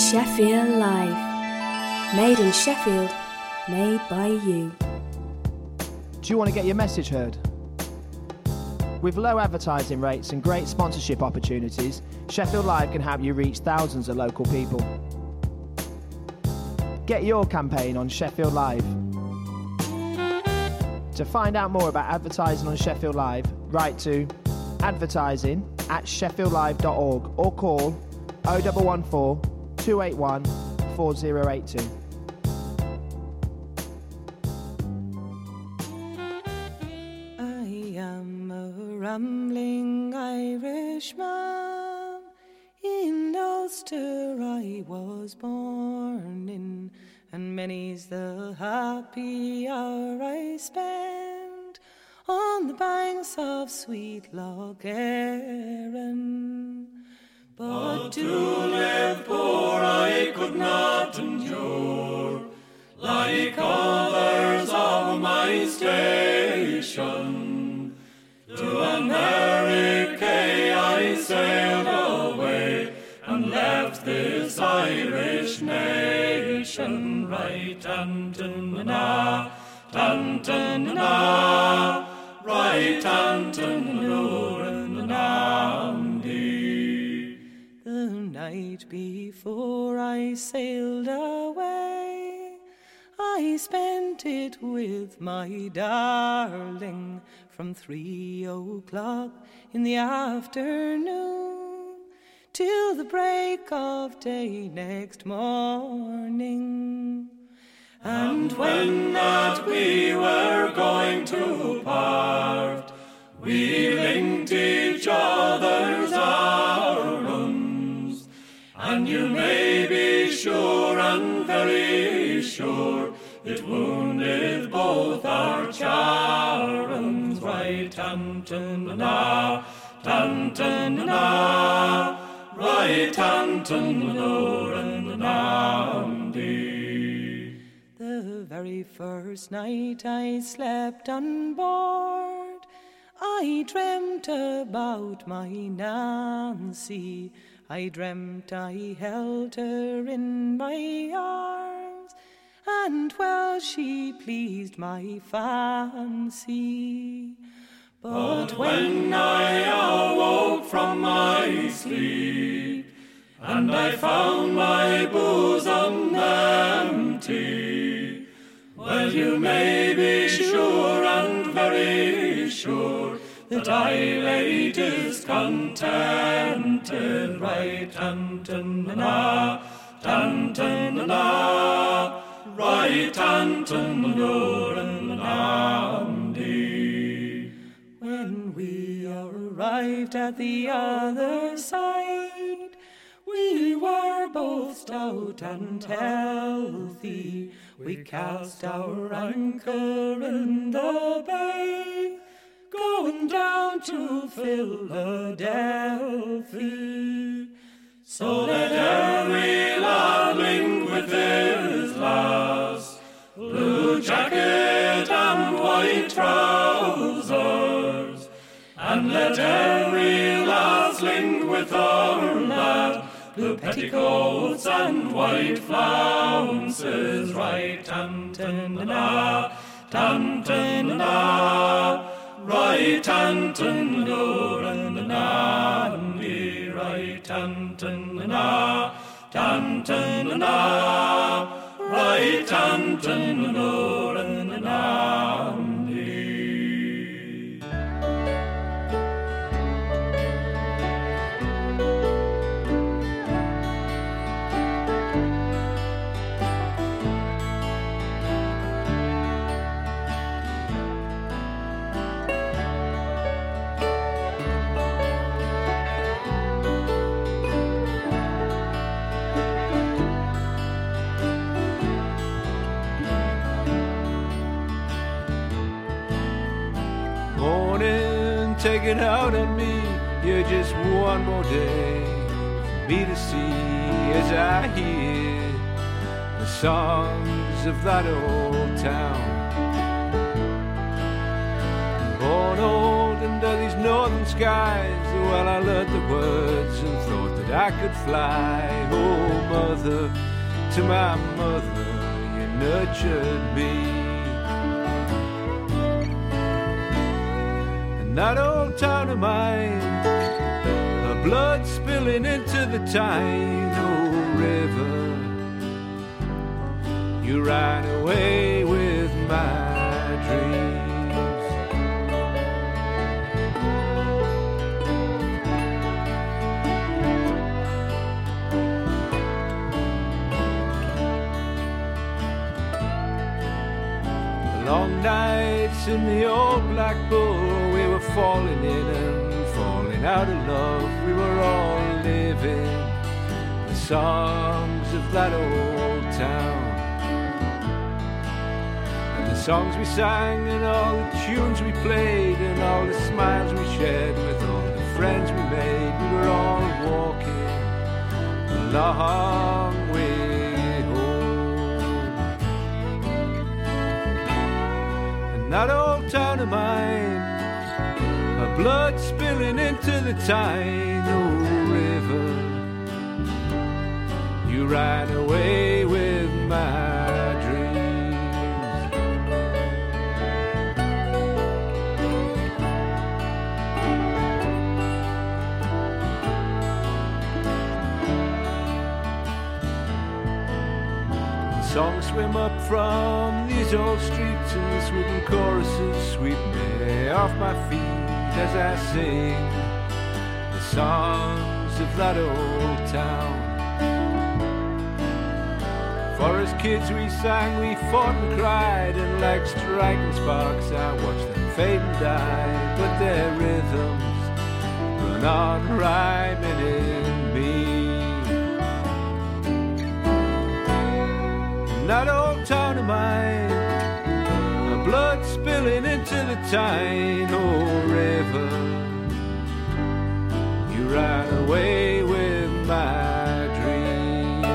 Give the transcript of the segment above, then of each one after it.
Sheffield Live. Made in Sheffield, made by you. Do you want to get your message heard? With low advertising rates and great sponsorship opportunities, Sheffield Live can help you reach thousands of local people. Get your campaign on Sheffield Live. To find out more about advertising on Sheffield Live, write to advertising@sheffieldlive.org or call 0114 281 4082. I am a rambling Irishman. In Ulster I was born in, and many's the happy hour I spend on the banks of sweet Lough Erne. But to live poor I could not endure, like others of my station. To America I sailed away, and left this Irish nation. Right Anton-na, Anton-na, right Anton-na, the night before I sailed away, I spent it with my darling from 3 o'clock in the afternoon till the break of day next morning. And when that we were going to part, we linked each other's arms, and you may be sure and very sure it wounded both our charms. Right Anton-na, Anton-na, right Anton-na, the very first night I slept on board, I dreamt about my Nancy. I dreamt I held her in my arms, and well she pleased my fancy. But when I awoke from my sleep, and I found my bosom empty, well, you may be sure and very sure that I lay discontented. Right Anton-na, Anton-na, right Anton-na. When we arrived at the other side, we were both stout and healthy. We cast our anchor in the bay, going down to Philadelphia. So let every lad link with his lass, blue jacket and white trousers, and let every lass link with her lad, blue petticoats and white flounces. Right Anton-na, Anton-na, right Anton-na, right Anton-na, Anton-na, right Anton-na. Take it out on me, you're just one more day for me to see as I hear the songs of that old town. Born old under these northern skies, well I learned the words and thought that I could fly. Oh mother, brother to my mother, you nurtured me. And that old town of mine, the blood spilling into the Tyne, oh river, you ran away with my dreams. Long nights in the old Black Bull, we were falling in and falling out of love. We were all living the songs of that old town, and the songs we sang and all the tunes we played and all the smiles we shared with all the friends we made. We were all walking a long way. That old town of mine, a blood spilling into the Tyne, oh river, you ran away with my dreams. Songs swim up from these old streets and this wooden choruses sweep me off my feet as I sing the songs of that old town. For as kids we sang, we fought and cried, and like striking sparks I watched them fade and die. But their rhythms run on rhyming in me. That old town of mine, the blood spilling into the Tyne, oh river, you ran away with my dreams.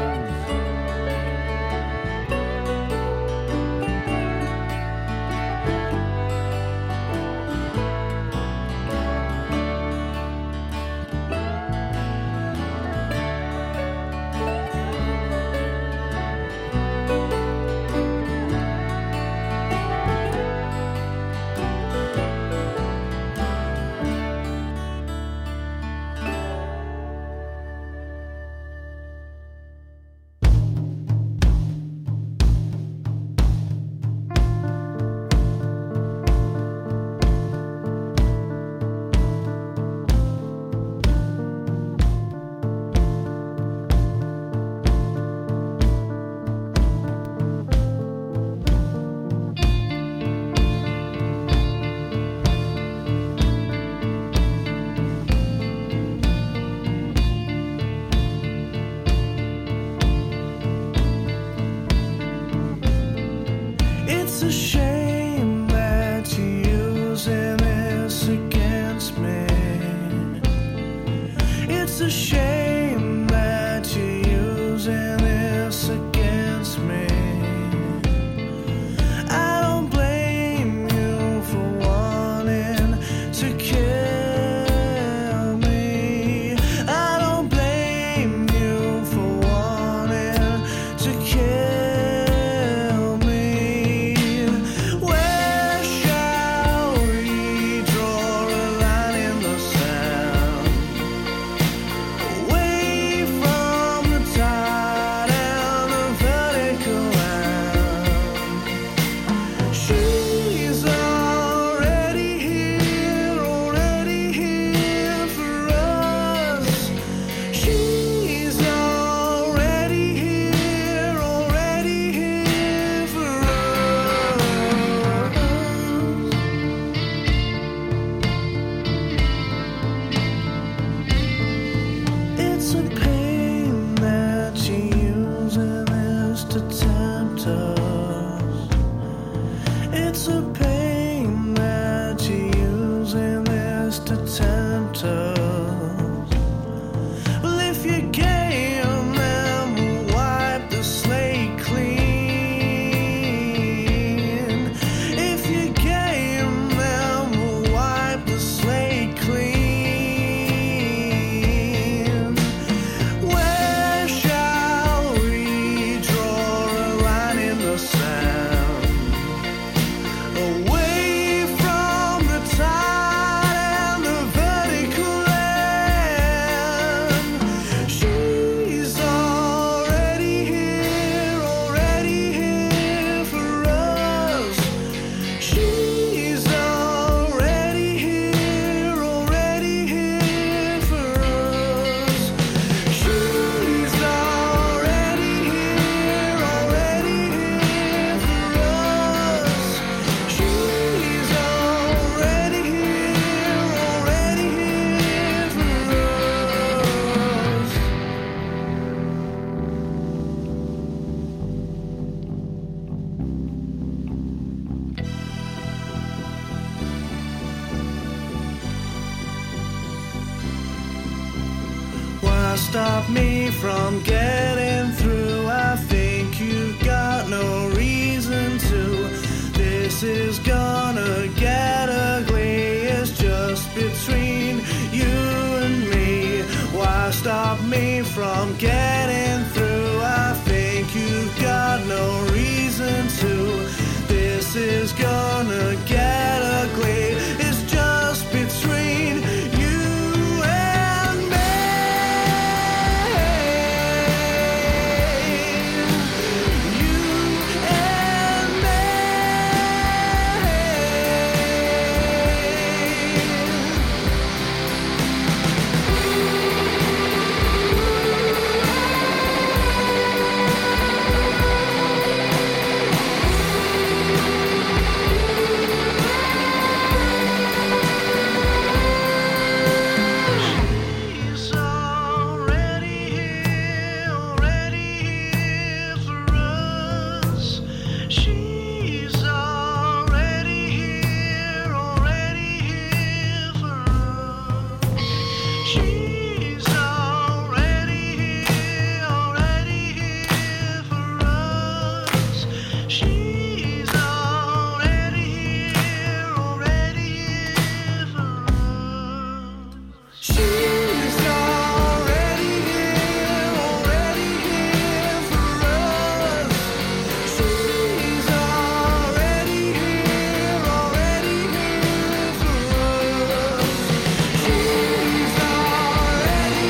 stop me from getting through? I think you got no reason to. This is gonna get ugly. It's just between you and me. Why stop me from getting through? I think you've got no reason to. This is gonna get ugly. It's just between you and me. You and me. She's already here for us. She's already here for us. She's already here for us. She's already here for us. She's already here for us. She's already here for us. She's already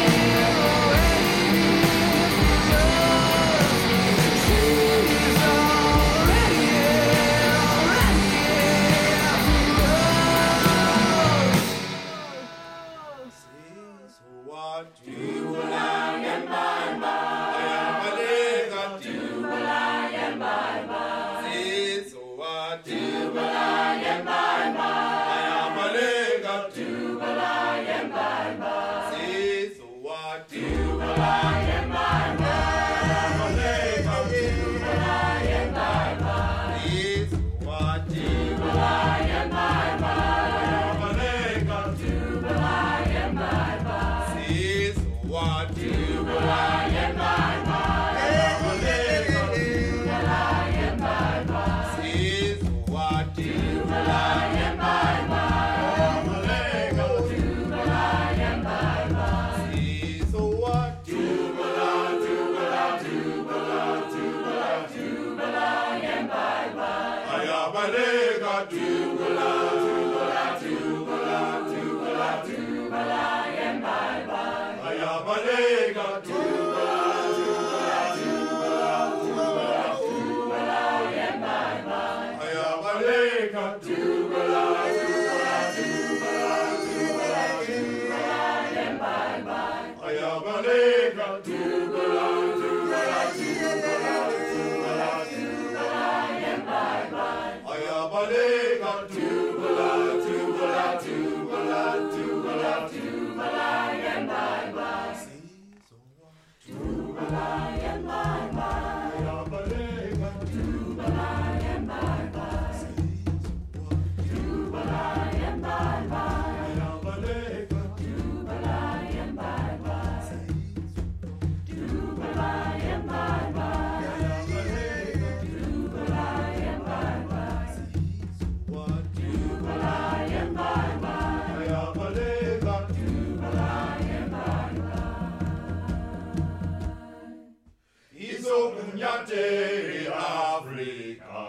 Afrika,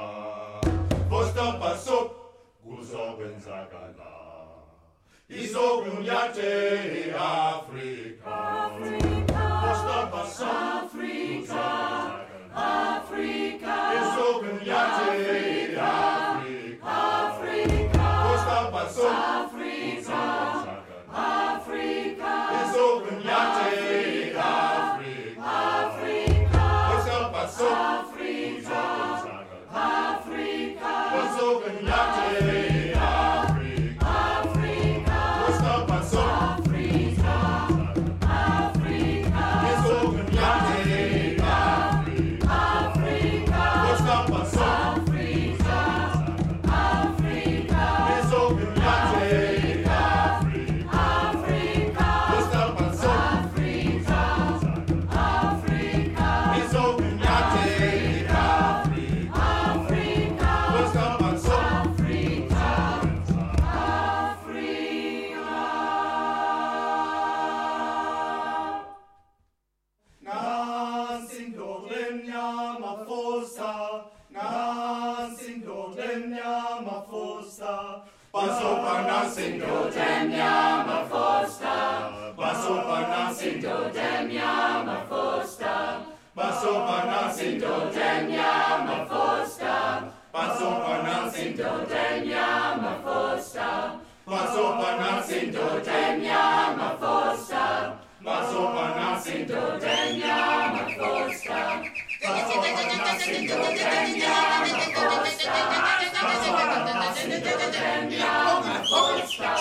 Vosta Pasop, Gusogen Zagala. Isogunyate Afrika, Vosta Pasop, Afrika, Afrika. Isogunyate Afrika, Afrika. Vosta Pasop, Afrika, Afrika. Isogunyate Afrika, Afrika. Vosta Pasop, Afrika, Afrika. Isogunyate Afrika, Afrika. Vosta Pasop, Afrika, Afrika. Isogunyate nothing do dem yama foster. Basso for nothing do dem yama foster. Basso for nothing do dem yama foster. Basso for nothing do dem yama foster. Basso for nothing do dem yama foster. Basso for nothing do dem yama foster. Basso for nothing do dem yama foster. Basso for nothing do dem yama foster.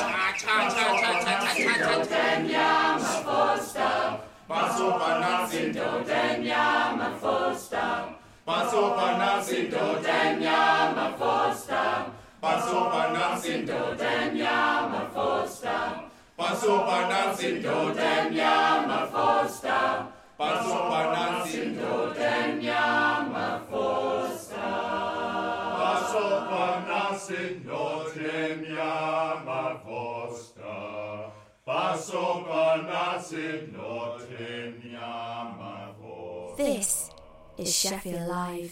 Dem yama foster. Basso for nothing do dem yama foster. Basso for nothing do dem yama foster. Basso for nothing do dem yama foster. Basso for nothing do dem yama foster. Basso for nothing do dem yama foster. Basso for nothing do dem yama foster. Basso for nothing do dem yama foster. This is Sheffield Live.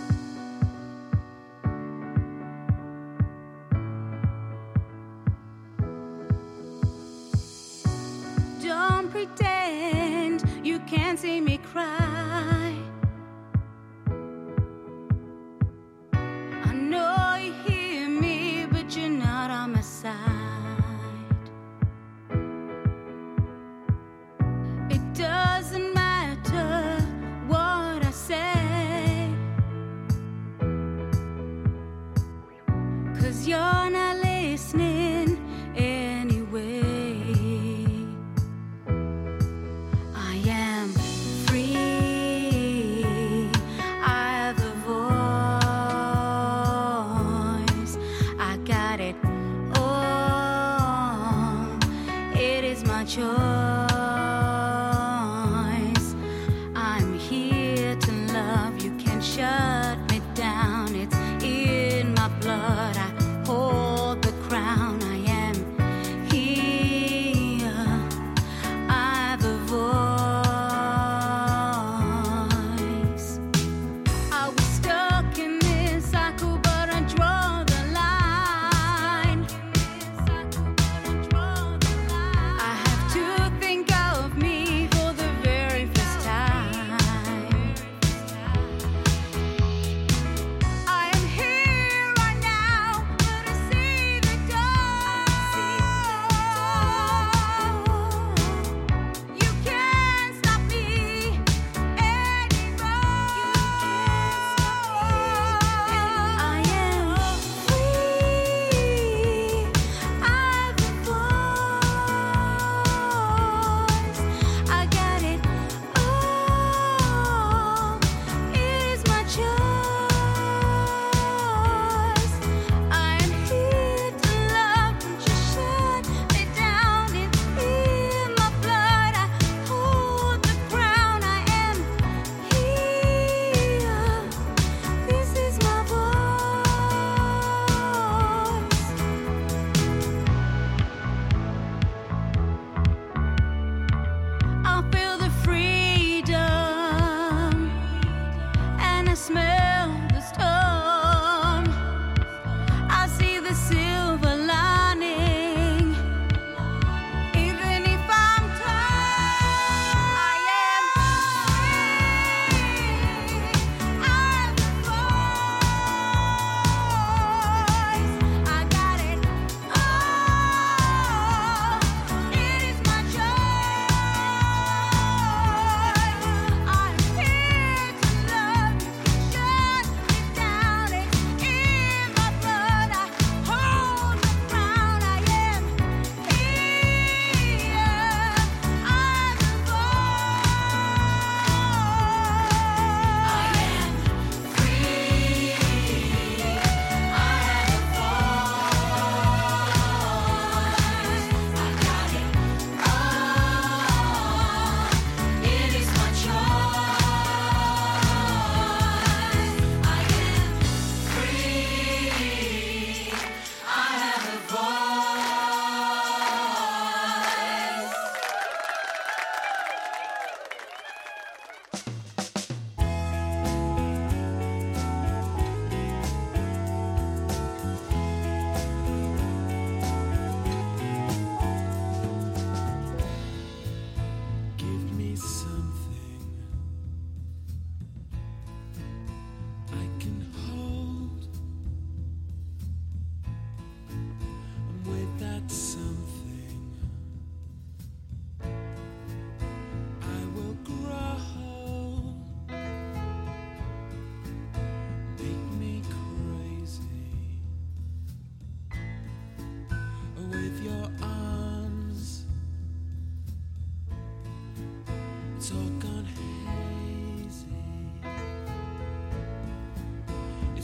Don't pretend you can't see me cry. I know you hear me, but you're not on my side. It doesn't matter what I say.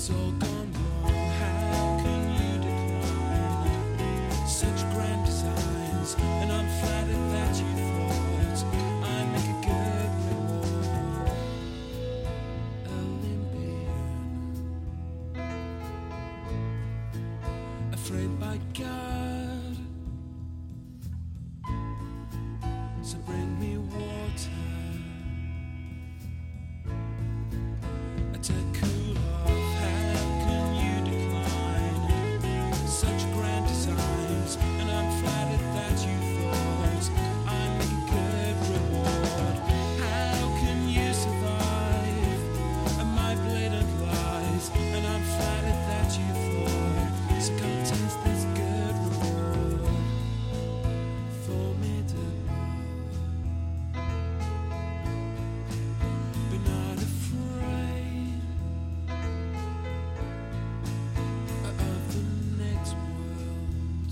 It's all gone wrong. How can you decline such grand designs? And I'm flattered that you thought I make a good reward. Olympian, afraid by God, so bring me water to cool off. How can you decline such grand designs? And I'm flattered that you thought I make a good reward. How can you survive my blatant lies? And I'm flattered that you thought, so come taste this good reward. Formidable, but not afraid of the next world.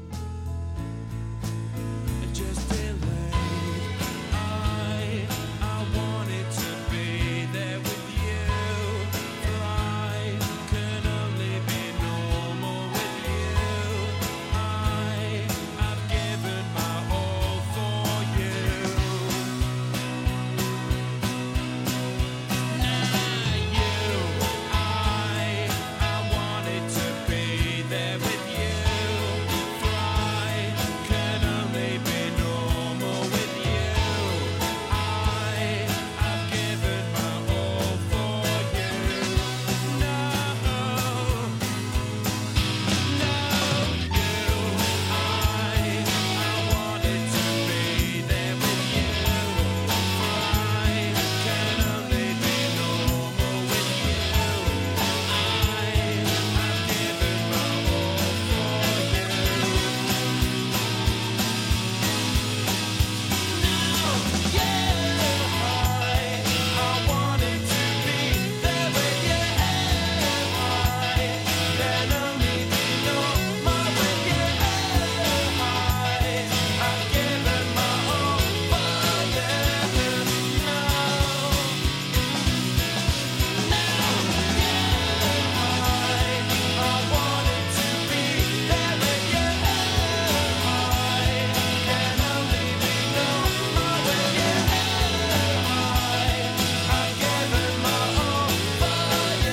Just delayed. I wanted to be there with you, for I can only be normal with you. I've given my all for you. I wanted to be there with you, for I can only be normal with you. I've given my all for you. No, I wanted to be there with you, for I can only be normal with you. I've given my all for you. I wanted to be there with you. Can only be normal with you. I've given my all for you. I wanted to be there with you. Can only be normal with you. I've given my all for you.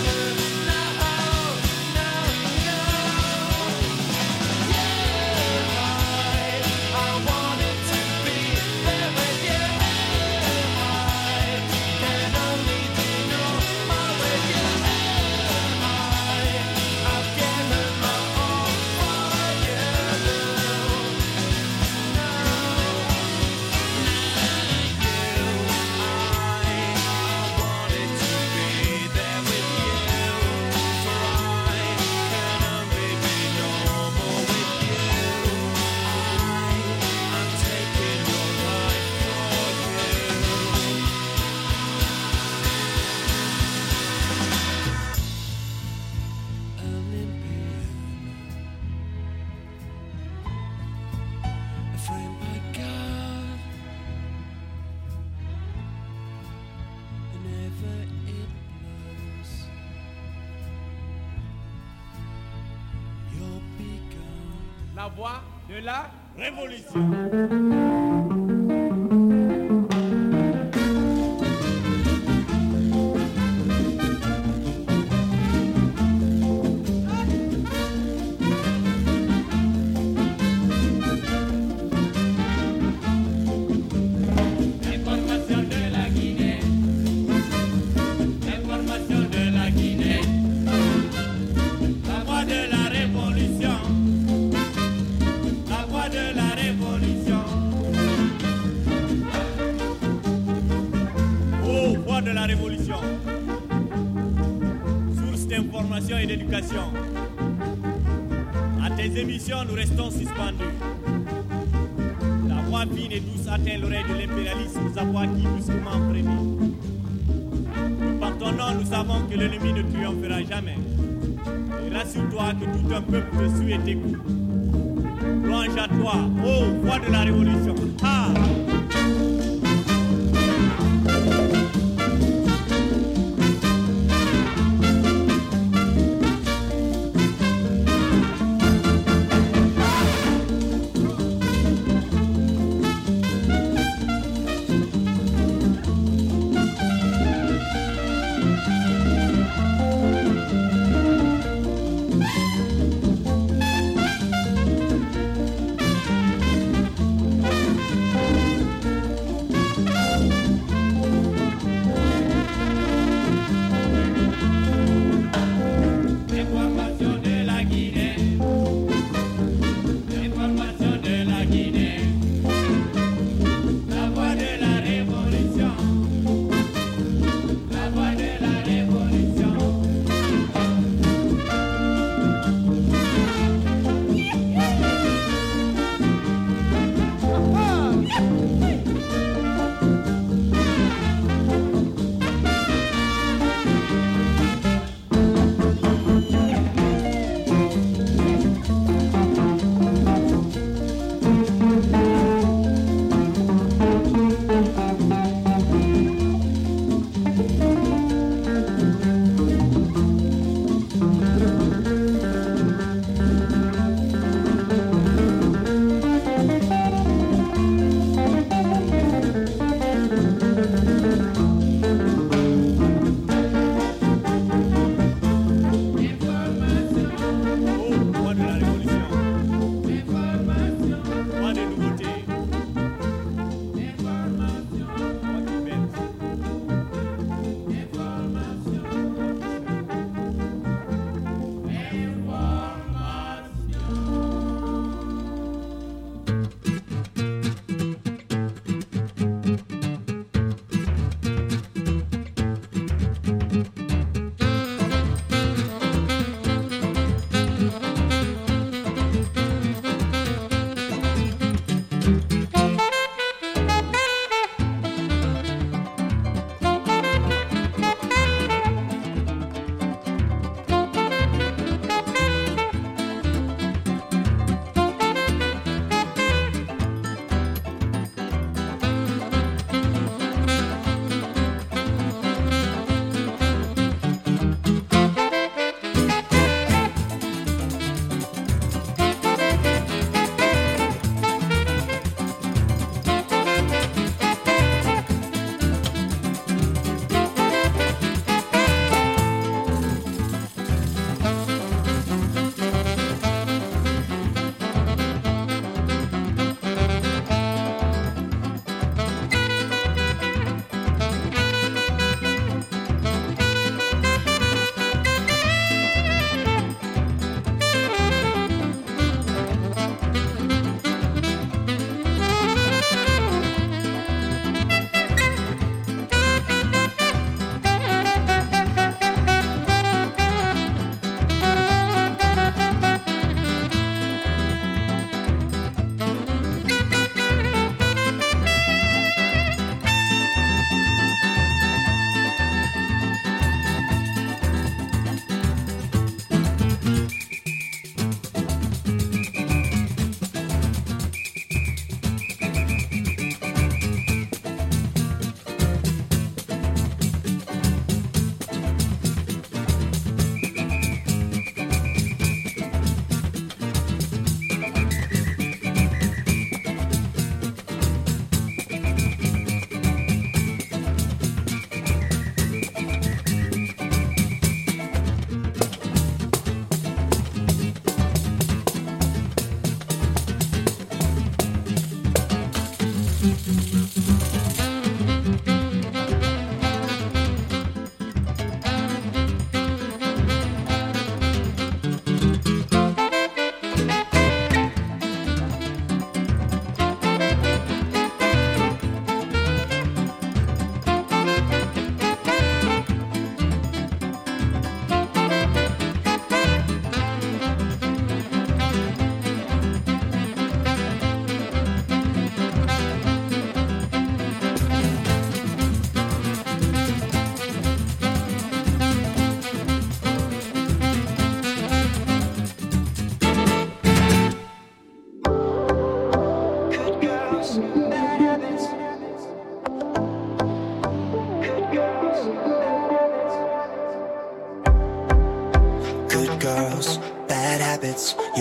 I wanted to be there with you. Can only be normal with you. I've given my all for you. I wanted to be there with you, for I can only be normal with you. I'm taking your life for you. Olympian, framed by God, whenever it blows, you'll be gone. La voix de la révolution. Information de la Guinée. Information de la Guinée. La voix de la révolution. La voix de la révolution. Oh, voix de la révolution. Source d'information et d'éducation. À tes émissions, nous restons suspendus. La voix fine et douce atteint l'oreille de l'impérialisme, sa voix qui brusquement frémit. Par ton nom, nous savons que l'ennemi ne triomphera jamais. Et rassure-toi que tout un peuple te suit et t'écoute. Louange à toi, ô voix de la révolution. Ah!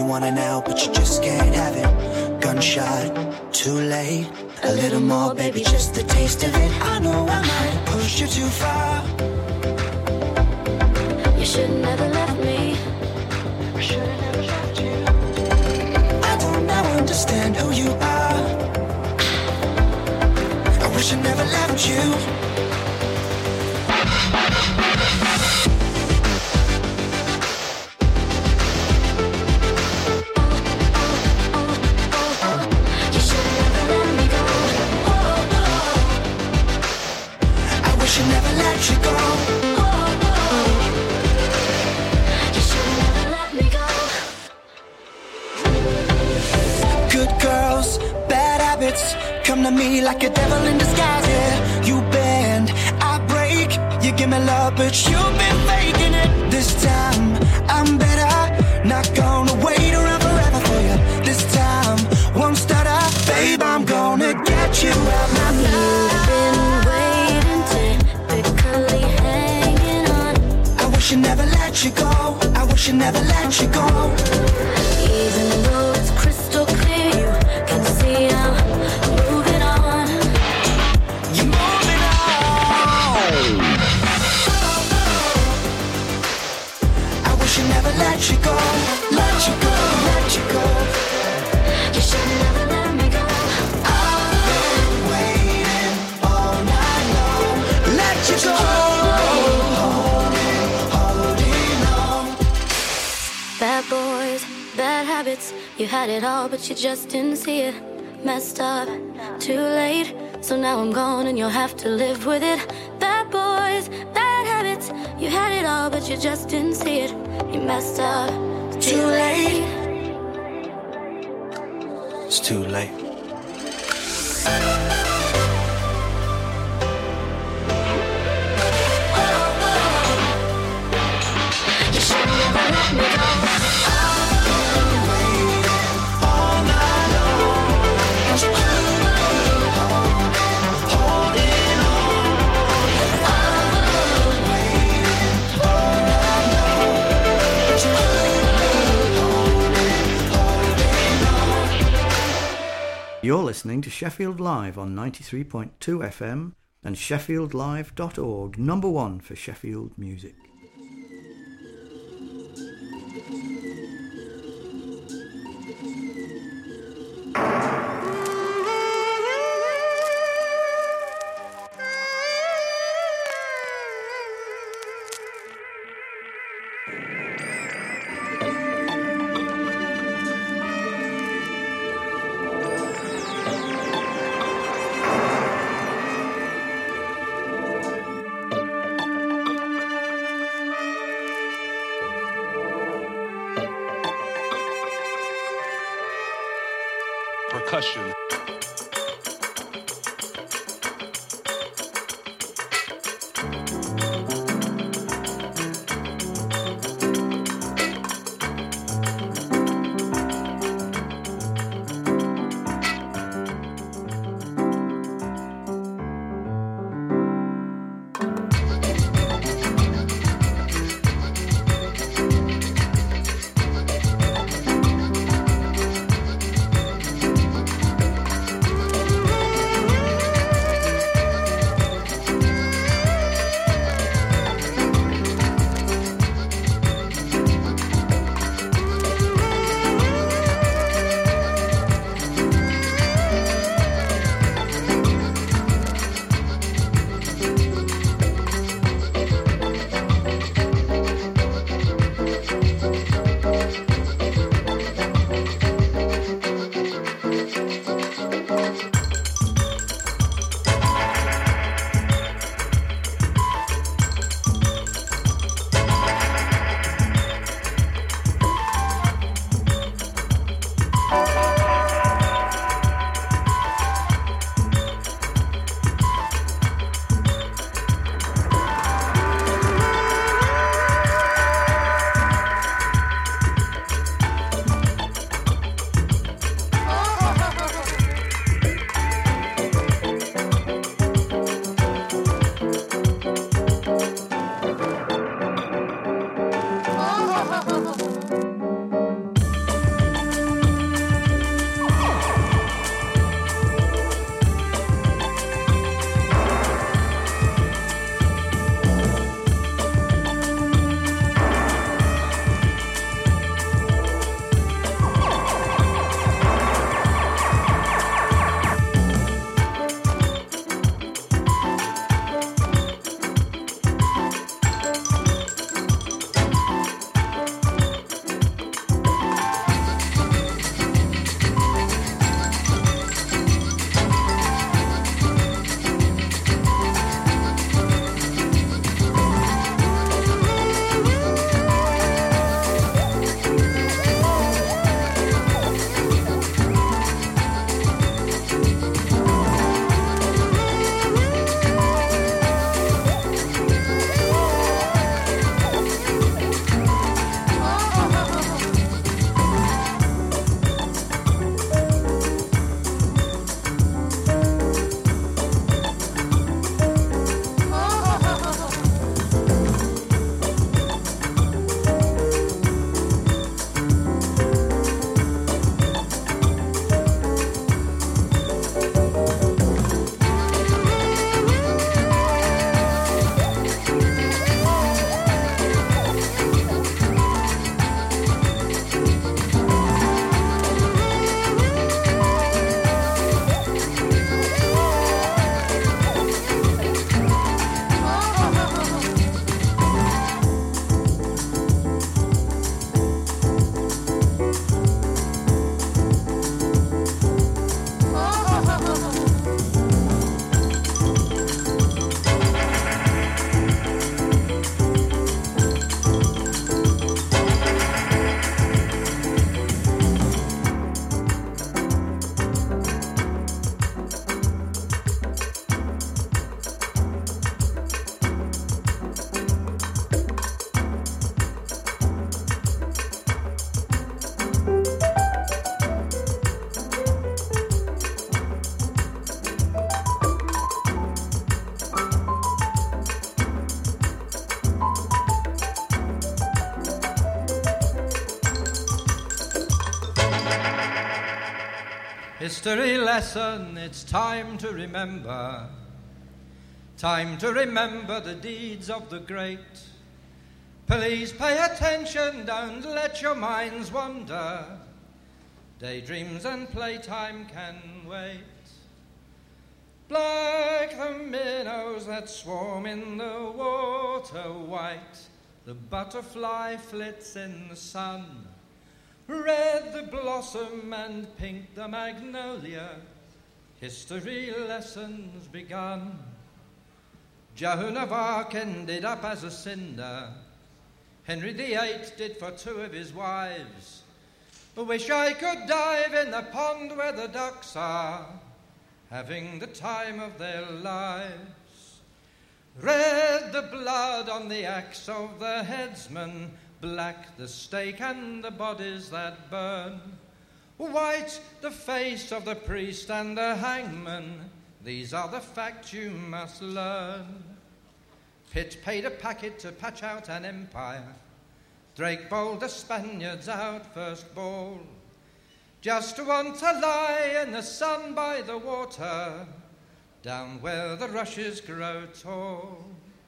want it now, but you just can't have it. Gunshot, too late. A little more, baby, just the taste of it. I know I might push you too far. You should never left me. I should have never left you. I don't now understand who you are. I wish I never left you. Come to me like a devil in disguise, yeah. You bend, I break. You give me love, but you've been faking it. This time, I'm better. Not gonna wait around forever for you. This time, won't stutter. Babe, I'm gonna get you out my life. You've been waiting, typically hanging on. I wish I never let you go. I wish I never let you go. Even though it's crystal clear, you can see I'm moving on. You're moving on. I wish I never let you go. Let you go, let you go. You should never let me go. I've been waiting all night long. Let you go. Holding on. Bad boys, bad habits. You had it all, but you just didn't see it. Messed up, too late. So now I'm gone and you'll have to live with it. Bad boys, bad habits. You had it all, but you just didn't see it. You messed up, too late. It's too late. You should never let me go. You're listening to Sheffield Live on 93.2 FM and sheffieldlive.org, number one for Sheffield music. Percussion. History lesson, it's time to remember. Time to remember the deeds of the great. Please pay attention, don't let your minds wander. Daydreams and playtime can wait. Black the minnows that swarm in the water, white the butterfly flits in the sun. Red the blossom and pink the magnolia, history lessons begun. Joan of Arc ended up as a cinder. Henry VIII did for two of his wives. Wish I could dive in the pond where the ducks are, having the time of their lives. Red the blood on the axe of the headsman, black the stake and the bodies that burn. White the face of the priest and the hangman, these are the facts you must learn. Pitt paid a packet to patch out an empire. Drake bowled the Spaniards out first ball. Just to want to lie in the sun by the water, down where the rushes grow tall.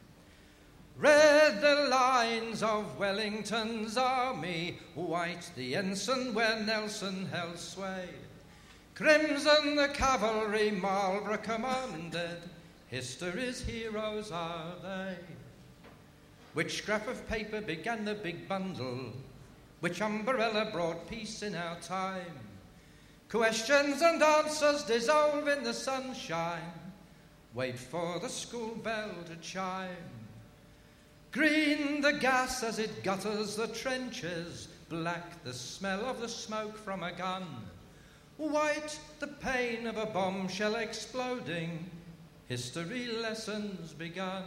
Red the lines of Wellington's army, white the ensign where Nelson held sway. Crimson the cavalry Marlborough commanded, history's heroes are they. Which scrap of paper began the big bundle? Which umbrella brought peace in our time? Questions and answers dissolve in the sunshine. Wait for the school bell to chime. Green the gas as it gutters the trenches, black the smell of the smoke from a gun. White the pain of a bombshell exploding, history lessons begun.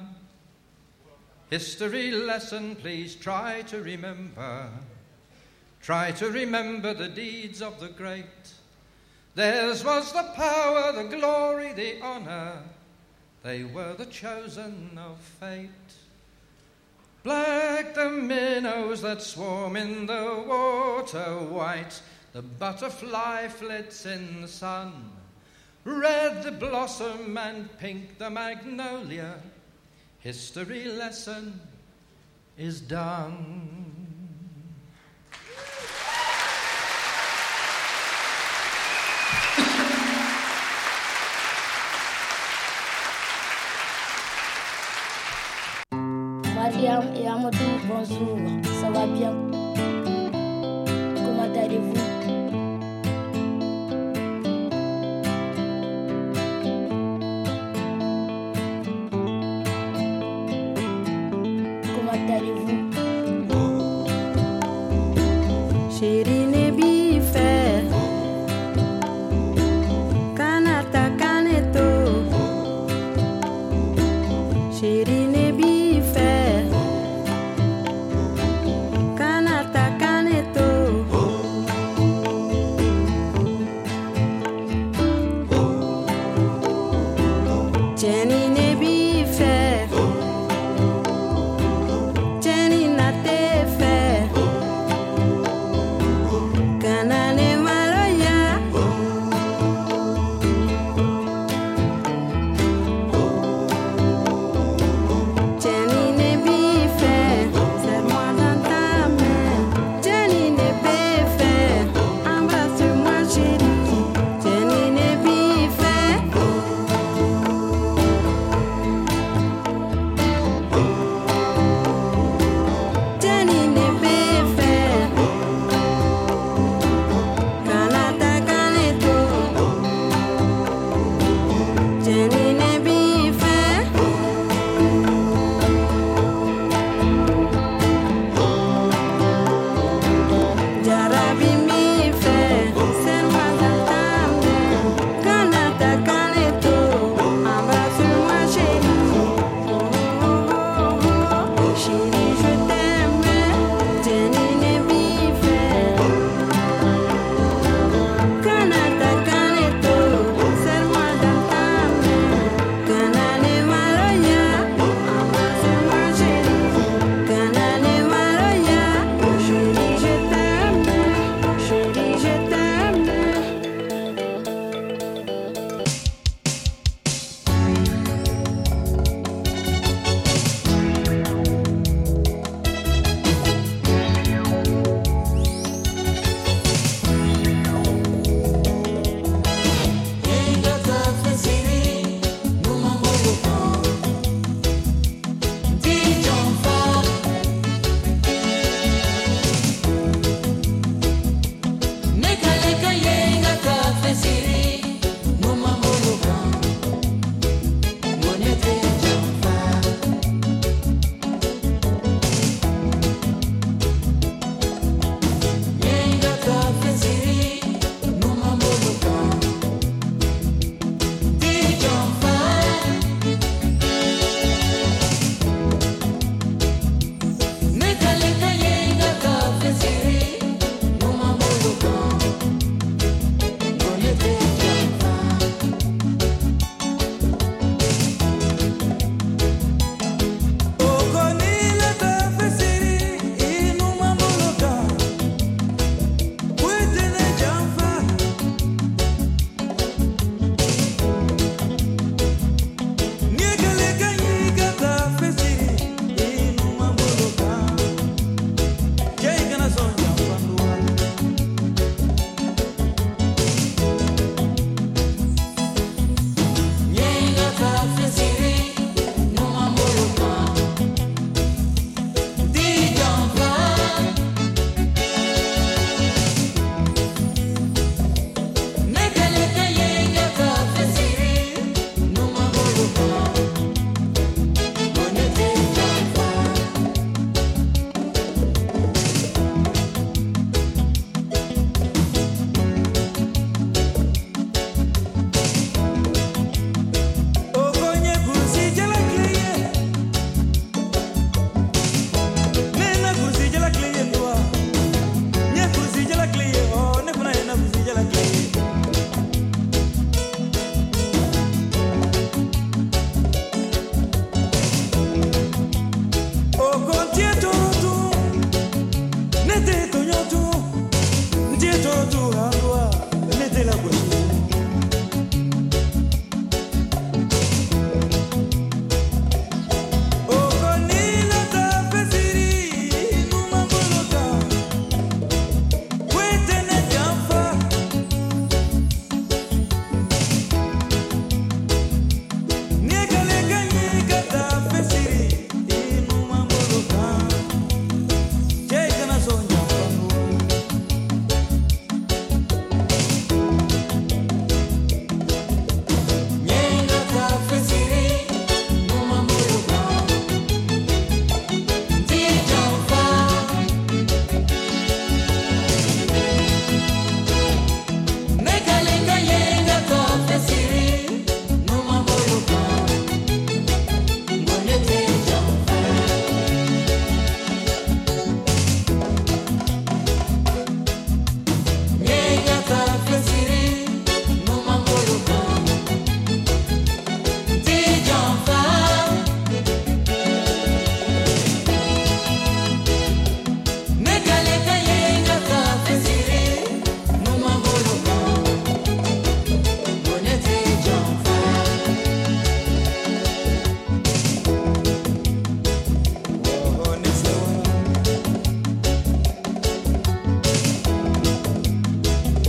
History lesson, please try to remember. Try to remember the deeds of the great. Theirs was the power, the glory, the honour. They were the chosen of fate. Black the minnows that swarm in the water, white the butterfly flits in the sun. Red the blossom and pink the magnolia, history lesson is done. Mariam et Amadou, bonjour, ça va bien? Comment allez-vous? Shirine bife Kanata kaneto Shirine bife Kanata kaneto Jenny ne bife Jenny na te fe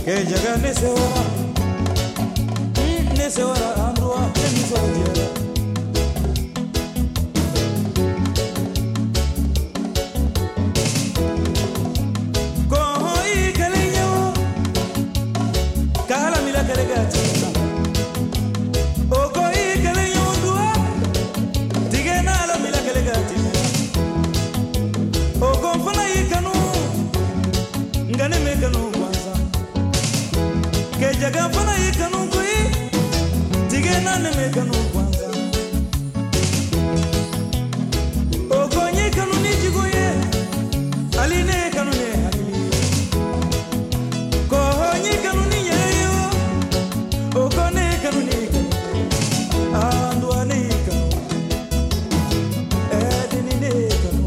que jaga nese ora andua emiso diera ko hoi kalenyo kala mila kalegati o ko i kalenyo ndua tigena la mila kalegati o ko fana i kanu ngane me kanu kwanza ke jaga fana i kanu koi tigena ne me kanu kwanza o ko nyi kanu ni jigoye aline kanu ne aline ko nyi kanu ni yeyo o ko ne kanu ni andu ane kanu edini ne kanu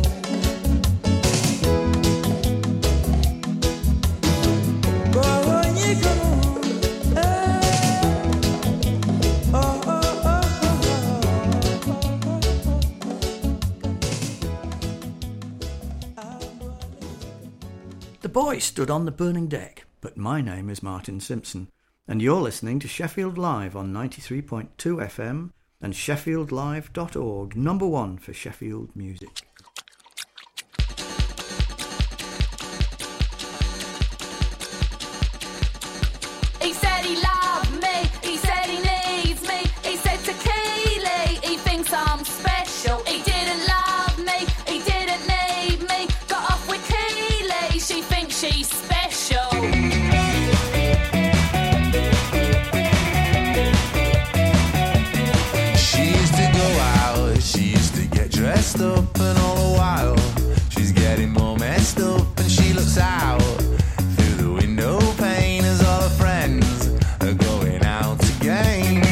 The boys stood on the burning deck, but my name is Martin Simpson, and you're listening to Sheffield Live on 93.2 FM and sheffieldlive.org, number one for Sheffield music. He said he loved me, he said he needs me, he said to Keely, he thinks I'm special. He didn't love me, he didn't need me, got off with Keely, she thinks she's special. She used to go out, she used to get dressed up, and all the while she's getting more messed up, and she looks out through the window pane as all her friends are going out again.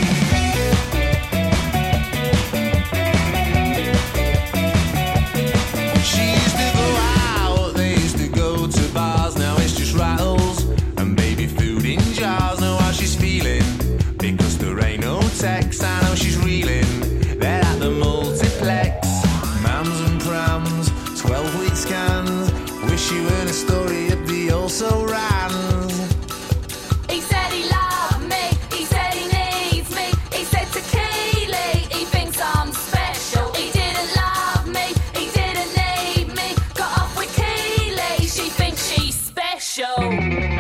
She used to go out, they used to go to bars, now it's just rattles and baby food in jars. Know how she's feeling, because there ain't no text. I know she's reeling, they're at the multiplex. Mams and prams, 12-week scans, wish you heard a story of the also rans. He said he loved me, he said he needs me, he said to Keely, he thinks I'm special. He didn't love me, he didn't need me, got off with Keely, she thinks she's special.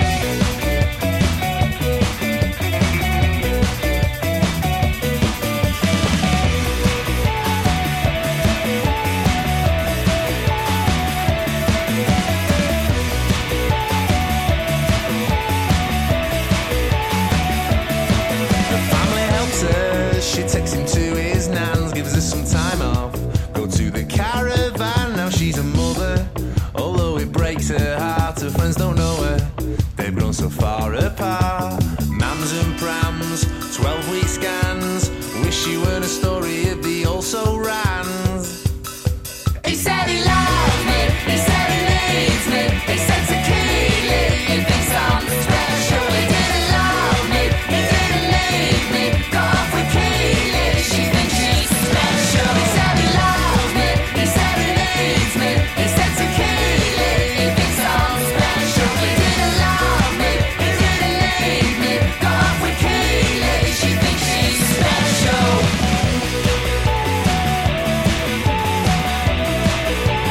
She takes him to his nan's, gives her some time off, go to the caravan. Now she's a mother, although it breaks her heart. Her friends don't know her, they've grown so far apart. Mams and prams, 12-week scans, wish you weren't a story of the also rans. He said he loved me, he said he needs me, he said to Keely, he thinks I'm special. He didn't love me, he didn't need me, got off with Keely, she thinks she's special. He said he loved me, he said he needs me, he said to Keely, he thinks I'm special. He didn't love me, he didn't need me, got off with Keely, she thinks she's special.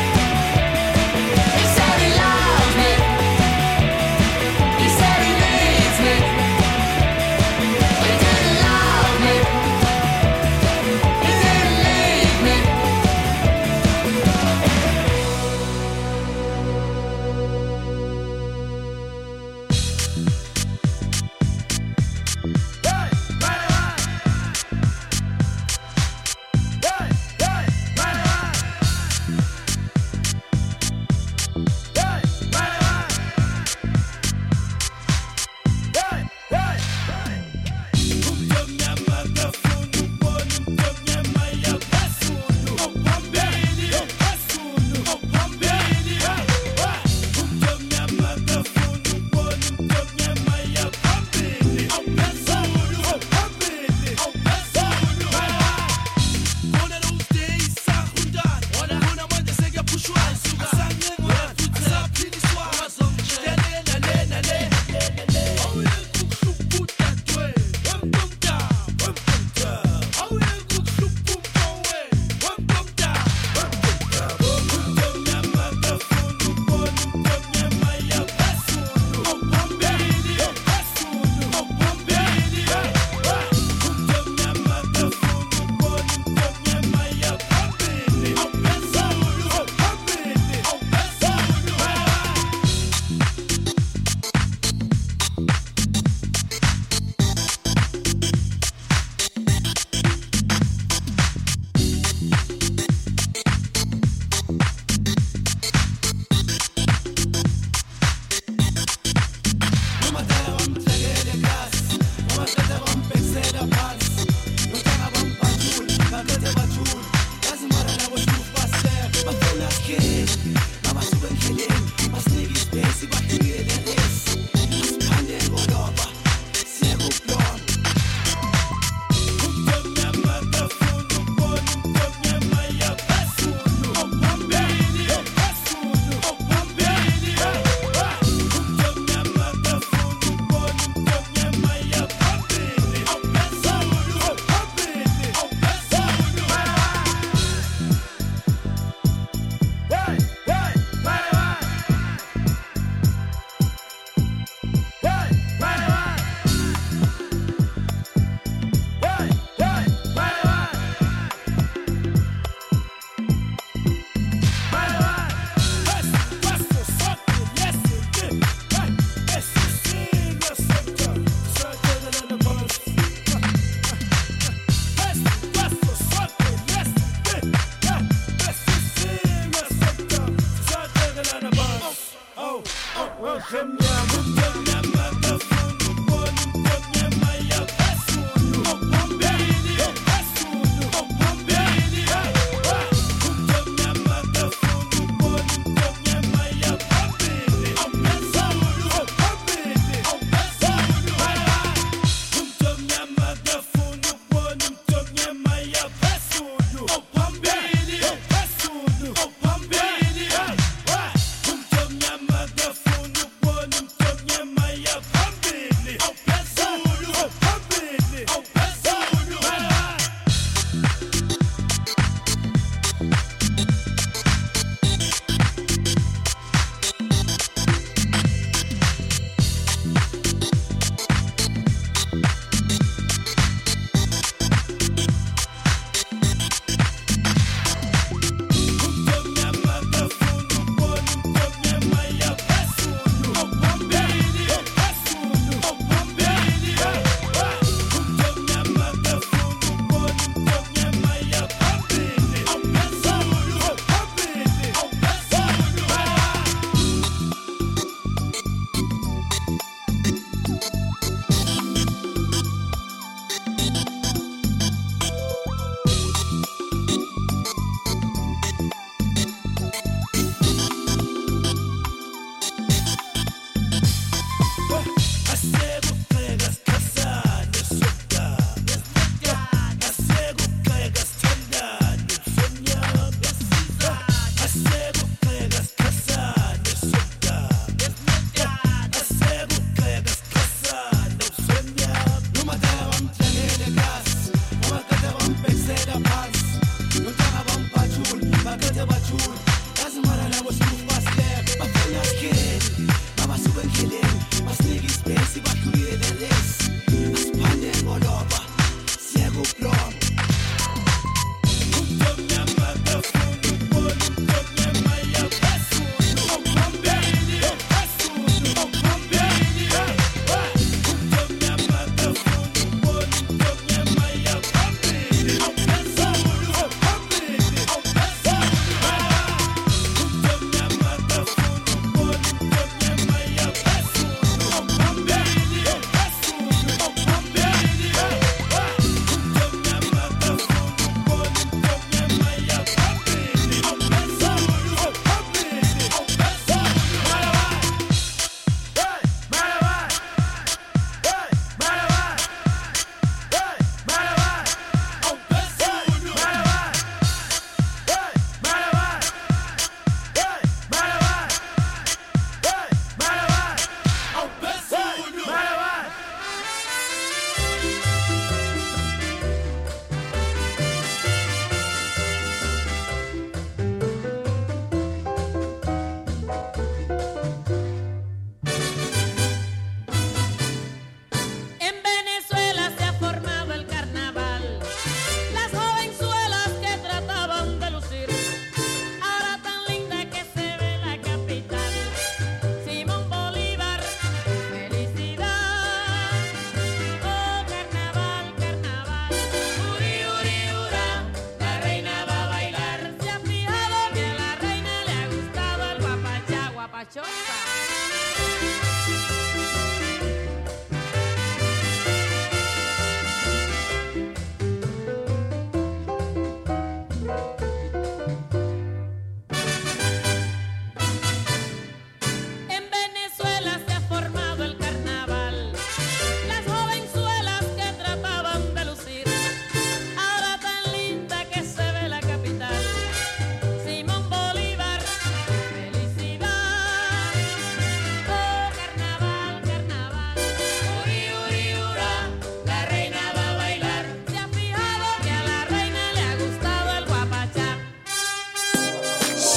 attitude.